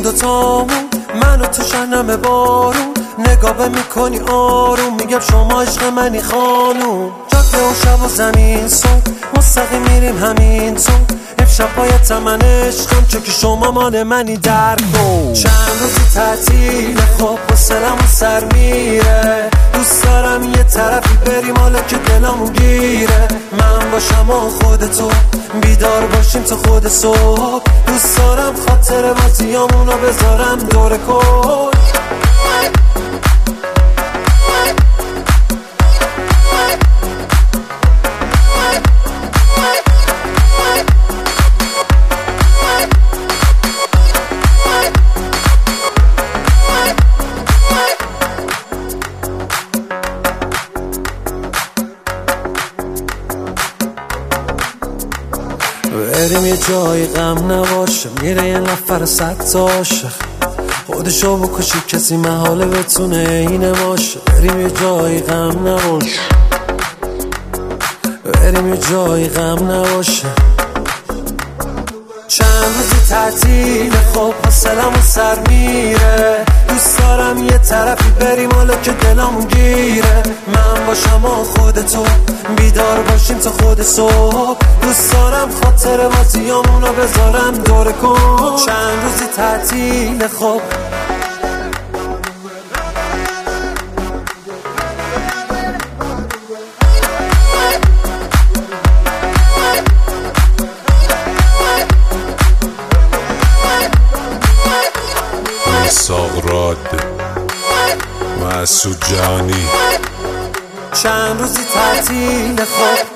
دوتامون، منو تو شنم بارون نگاه میکنی آروم، میگم شما عشق منی خانوم. جاده و شب و زمین سون مستقیم میریم همین تو، امشب باید من عشقم چون که شما مال منی در کن. چند روزی تعطیل خب حوصله‌مون سر میره، دوست دارم یه طرفی بریم حالا که دلمون گیره. من باشم و خودتو بیدار باشیم تا خود صبح، دوست دارم خاطر بازیامونو بذارم دور کن. بریم یه جای غم نباشه، میره یه نفر 100 تا عاشق، خودشو بکشی کسی محاله بتونه اینه باشه. بریم یه جای غم نباشه، بریم یه جای غم نباشه. چند روزی تعطیل خب حوصله‌مون سر میره، دوست دارم یه طرفی بریم حالا که دلمون گیره. من باشم و خودتو بیدار باشیم تا خود صبح، دوست دارم خاطر بازیامونو بذارم دور کن. چند روزی تعطیل خب ساغراد مسعود جهانی. چند روزی تعطیل خب